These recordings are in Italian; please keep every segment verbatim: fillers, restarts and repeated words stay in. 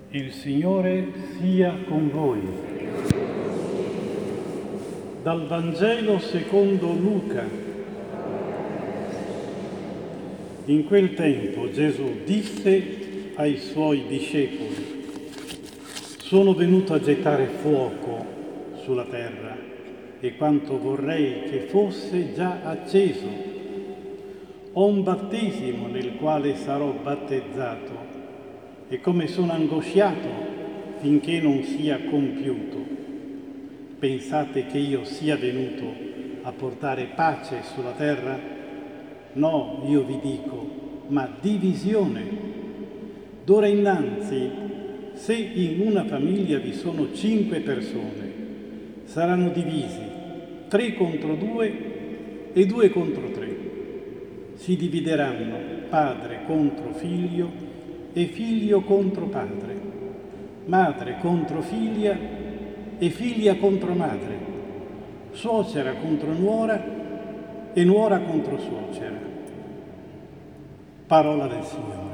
Il Signore sia con voi. Dal Vangelo secondo Luca. In quel tempo Gesù disse ai suoi discepoli: sono venuto a gettare fuoco sulla terra e quanto vorrei che fosse già acceso. Ho un battesimo nel quale sarò battezzato e come sono angosciato finché non sia compiuto. Pensate che io sia venuto a portare pace sulla terra? No, io vi dico, ma divisione. D'ora innanzi, se in una famiglia vi sono cinque persone, saranno divisi tre contro due e due contro tre. Si divideranno padre contro figlio e figlio contro padre, madre contro figlia e figlia contro madre, suocera contro nuora e nuora contro suocera. Parola del Signore.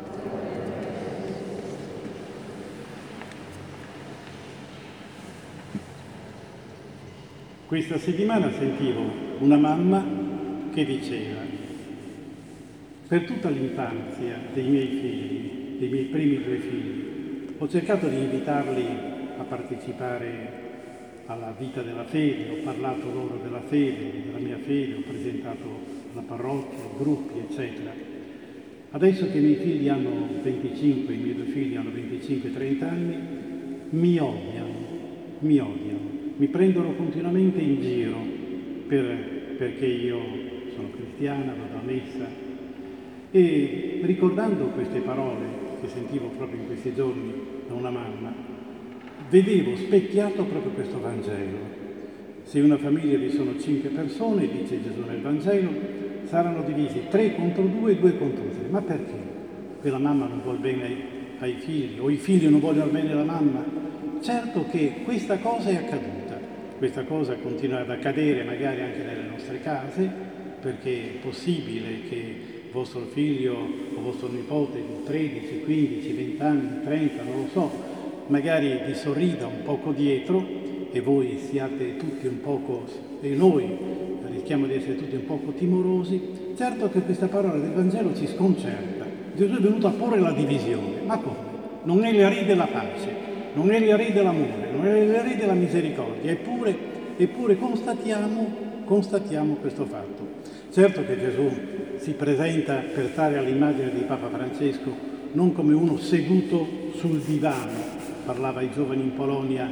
Questa settimana sentivo una mamma che diceva: per tutta l'infanzia dei miei figli, dei miei primi due figli, ho cercato di invitarli a partecipare alla vita della fede, ho parlato loro della fede, della mia fede, ho presentato la parrocchia, i gruppi, eccetera. Adesso che i miei figli hanno venticinque, i miei due figli hanno venticinque trenta anni, mi odiano, mi odiano, mi prendono continuamente in giro per, perché io sono cristiana, vado a messa. E ricordando queste parole che sentivo proprio in questi giorni da una mamma, vedevo specchiato proprio questo Vangelo. Se in una famiglia vi sono cinque persone, dice Gesù nel Vangelo, saranno divisi tre contro due e due contro tre. Ma perché? Quella mamma non vuol bene ai, ai figli, o i figli non vogliono bene la mamma? Certo che questa cosa è accaduta, questa cosa continua ad accadere magari anche nelle nostre case, perché è possibile che vostro figlio o vostro nipote di tredici, quindici, venti anni, trenta, non lo so, magari vi sorrida un poco dietro e voi siate tutti un poco, e noi rischiamo di essere tutti un poco timorosi. Certo che questa parola del Vangelo ci sconcerta. Gesù è venuto a porre la divisione. Ma come? Non è l'erede della pace, non è l'erede dell'amore, non è l'erede della misericordia, eppure, eppure constatiamo, constatiamo questo fatto. Certo che Gesù si presenta, per stare all'immagine di Papa Francesco, non come uno seduto sul divano. Parlava ai giovani in Polonia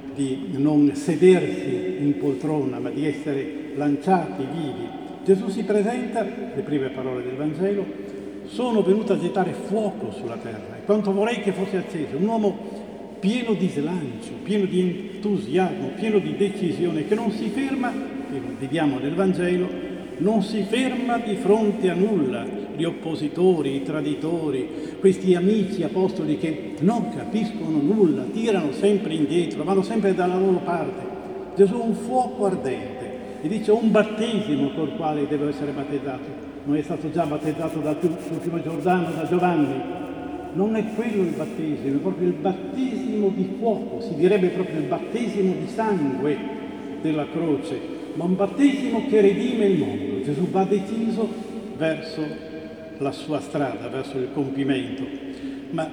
di non sedersi in poltrona, ma di essere lanciati vivi. Gesù si presenta, le prime parole del Vangelo, sono venuto a gettare fuoco sulla terra, e quanto vorrei che fosse acceso. Un uomo pieno di slancio, pieno di entusiasmo, pieno di decisione, che non si ferma, e lo vediamo nel Vangelo, non si ferma di fronte a nulla. Gli oppositori, i traditori, questi amici apostoli che non capiscono nulla, tirano sempre indietro, vanno sempre dalla loro parte. Gesù ha un fuoco ardente e dice: ho un battesimo col quale devo essere battezzato. Non è stato già battezzato sul fiume Giordano da Giovanni? Non è quello il battesimo, è proprio il battesimo di fuoco, si direbbe proprio il battesimo di sangue della croce, ma un battesimo che redime il mondo. Gesù va deciso verso la sua strada, verso il compimento. Ma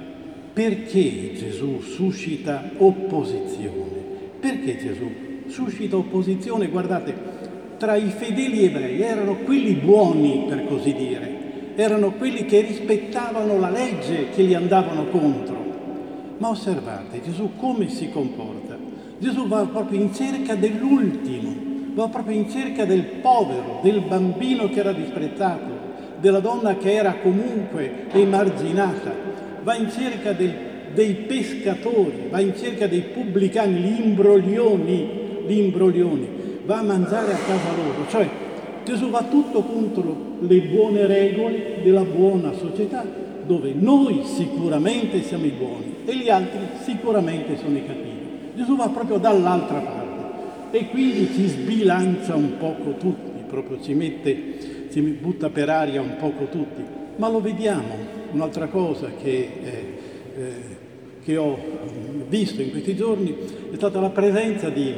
perché Gesù suscita opposizione? Perché Gesù suscita opposizione? Guardate, tra i fedeli ebrei erano quelli buoni, per così dire, erano quelli che rispettavano la legge, che gli andavano contro. Ma osservate Gesù come si comporta. Gesù va proprio in cerca dell'ultimo, va proprio in cerca del povero, del bambino che era disprezzato, della donna che era comunque emarginata, va in cerca del, dei pescatori, va in cerca dei pubblicani, gli imbroglioni, gli imbroglioni, va a mangiare a casa loro. Cioè Gesù va tutto contro le buone regole della buona società, dove noi sicuramente siamo i buoni e gli altri sicuramente sono i cattivi. Gesù va proprio dall'altra parte e quindi ci sbilancia un poco tutti, proprio ci mette, ci butta per aria un poco tutti. Ma lo vediamo, un'altra cosa che, eh, eh, che ho visto in questi giorni è stata la presenza di,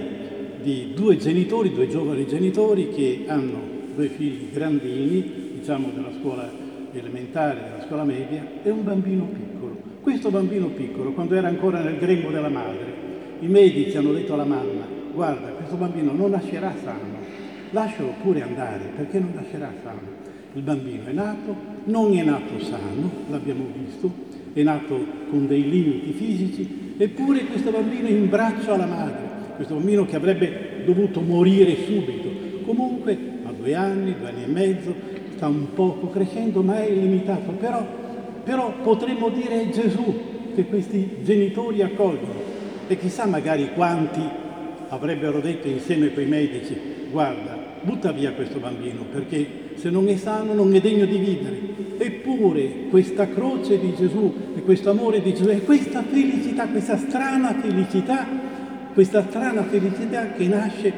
di due genitori, due giovani genitori che hanno due figli grandini, diciamo della scuola elementare, della scuola media, e un bambino piccolo. Questo bambino piccolo, quando era ancora nel grembo della madre, i medici hanno detto alla mamma: guarda, questo bambino non nascerà sano, lascialo pure andare, perché non nascerà sano. Il bambino è nato, non è nato sano, l'abbiamo visto, è nato con dei limiti fisici, eppure questo bambino è in braccio alla madre, questo bambino che avrebbe dovuto morire subito. Comunque ha due anni, due anni e mezzo, sta un poco crescendo, ma è limitato. Però, però potremmo dire è Gesù che questi genitori accolgono. E chissà magari quanti avrebbero detto insieme coi medici: guarda, butta via questo bambino, perché se non è sano non è degno di vivere. Eppure questa croce di Gesù e questo amore di Gesù e questa felicità, questa strana felicità, questa strana felicità che nasce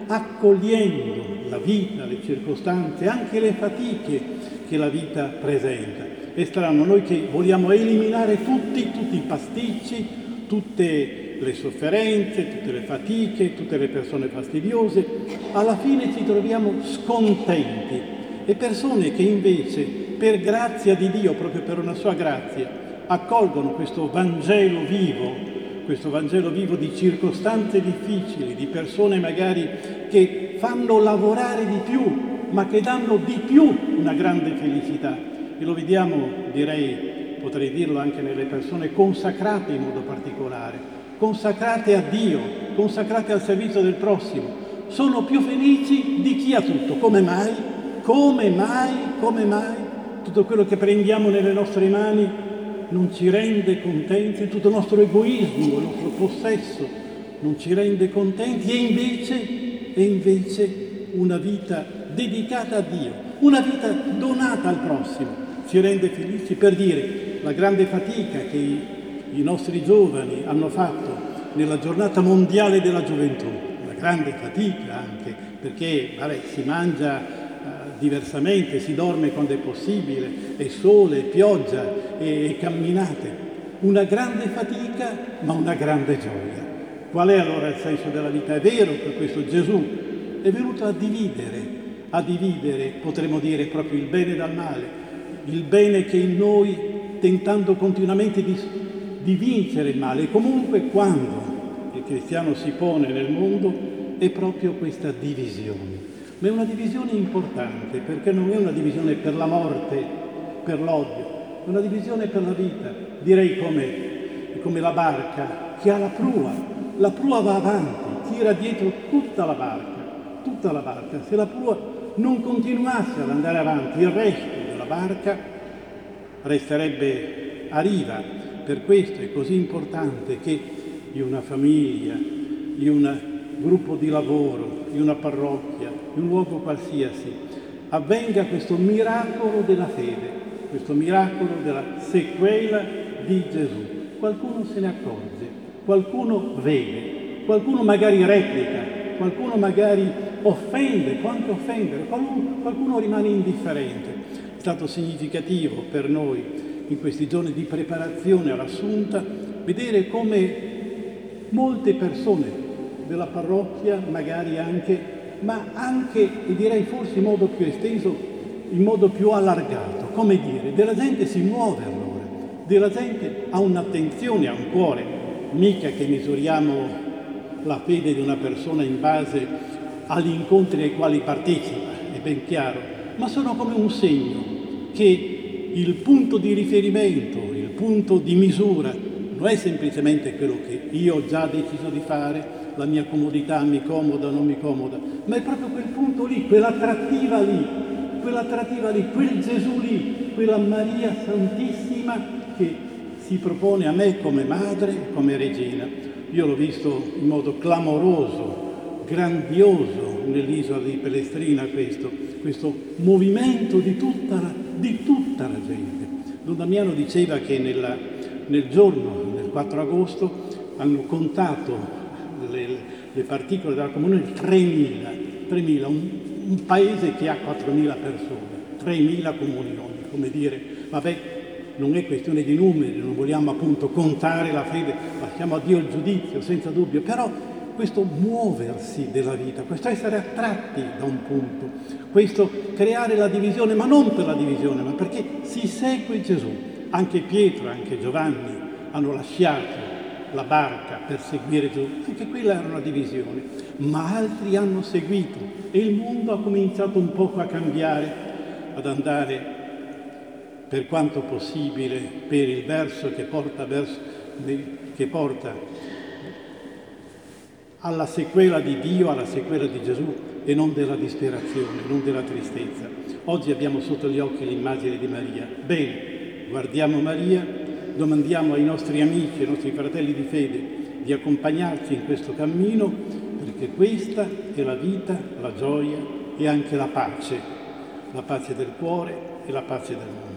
accogliendo la vita, le circostanze, anche le fatiche che la vita presenta. È strano, noi che vogliamo eliminare tutti, tutti i pasticci, tutte le sofferenze, tutte le fatiche, tutte le persone fastidiose, alla fine ci troviamo scontenti. E persone che invece, per grazia di Dio, proprio per una sua grazia, accolgono questo Vangelo vivo, questo Vangelo vivo di circostanze difficili, di persone magari che fanno lavorare di più, ma che danno di più una grande felicità. E lo vediamo, direi, potrei dirlo anche nelle persone consacrate in modo particolare, consacrate a Dio, consacrate al servizio del prossimo. Sono più felici di chi ha tutto. Come mai? Come mai? Come mai? Tutto quello che prendiamo nelle nostre mani non ci rende contenti, tutto il nostro egoismo, il nostro possesso non ci rende contenti, e invece, e invece una vita dedicata a Dio, una vita donata al prossimo, ci rende felici. Per dire, la grande fatica che i, i nostri giovani hanno fatto nella giornata mondiale della gioventù, una grande fatica anche, perché vabbè, si mangia diversamente, si dorme quando è possibile, è sole, è pioggia e, e camminate. Una grande fatica, ma una grande gioia. Qual è allora il senso della vita? È vero che questo Gesù è venuto a dividere, a dividere, potremmo dire, proprio il bene dal male, il bene che in noi, tentando continuamente di, di vincere il male. E comunque quando il cristiano si pone nel mondo è proprio questa divisione. Ma è una divisione importante, perché non è una divisione per la morte, per l'odio, è una divisione per la vita. Direi come, come la barca che ha la prua, la prua va avanti, tira dietro tutta la barca, tutta la barca. Se la prua non continuasse ad andare avanti, il resto della barca resterebbe a riva. Per questo è così importante che in una famiglia, in un gruppo di lavoro, in una parrocchia, in un luogo qualsiasi, avvenga questo miracolo della fede, questo miracolo della sequela di Gesù. Qualcuno se ne accorge, qualcuno vede, qualcuno magari replica, qualcuno magari offende, può anche offendere, qualcuno, qualcuno rimane indifferente. È stato significativo per noi in questi giorni di preparazione all'Assunta vedere come molte persone della parrocchia, magari anche, ma anche, e direi forse in modo più esteso, in modo più allargato, come dire, della gente si muove allora, della gente ha un'attenzione, ha un cuore, mica che misuriamo la fede di una persona in base agli incontri ai quali partecipa, è ben chiaro, ma sono come un segno che il punto di riferimento, il punto di misura non è semplicemente quello che io ho già deciso di fare, la mia comodità mi comoda o non mi comoda, ma è proprio quel punto lì, quell'attrattiva lì, quell'attrattiva lì, quel Gesù lì, quella Maria Santissima che si propone a me come madre e come regina. Io l'ho visto in modo clamoroso, grandioso nell'isola di Pellestrina questo, questo movimento di tutta la, di tutta la gente. Don Damiano diceva che nella, nel giorno, nel quattro agosto, hanno contato le, le particole della comunione tremila, tremila, un, un paese che ha quattromila persone, tremila comunioni, come dire, vabbè, non è questione di numeri, non vogliamo appunto contare la fede, lasciamo a Dio il giudizio, senza dubbio, però questo muoversi della vita, questo essere attratti da un punto, questo creare la divisione, ma non per la divisione, ma perché si segue Gesù. Anche Pietro, anche Giovanni hanno lasciato la barca per seguire Gesù, anche quella era una divisione, ma altri hanno seguito e il mondo ha cominciato un poco a cambiare, ad andare per quanto possibile per il verso che porta, verso, che porta alla sequela di Dio, alla sequela di Gesù e non della disperazione, non della tristezza. Oggi abbiamo sotto gli occhi l'immagine di Maria. Bene, guardiamo Maria, domandiamo ai nostri amici, ai nostri fratelli di fede di accompagnarci in questo cammino, perché questa è la vita, la gioia e anche la pace, la pace del cuore e la pace del mondo.